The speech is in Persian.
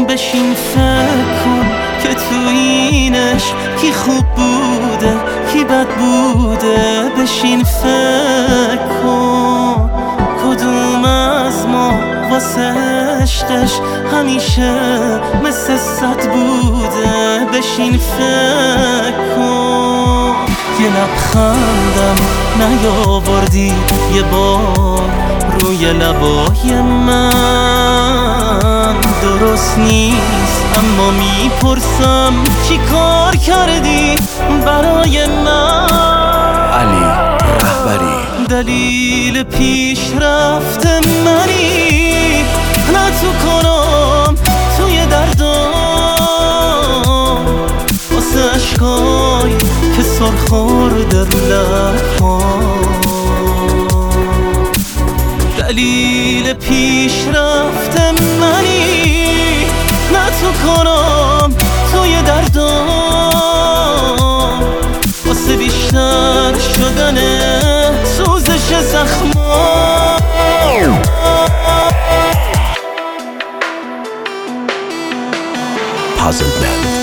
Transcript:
بشین فکر کن که تو اینش کی خوب بوده کی بد بوده. بشین فکر کن کدوم از ما واسه عشقش همیشه مثل صد بوده. بشین فکر کن یه لبخندم نیاوردی یه بار روی لبای من. درست نیست اما میپرسم چی کار کردی برای من. علی رهبری دلیل پیشرفت منی نه تو کنم توی دردم واسه عشقایی که سر خورده رو لبام. دلیل پیشرفت منی نه تو کنم توی دردم واسه بیشتر شدن سوزش زخمام. Puzzle Man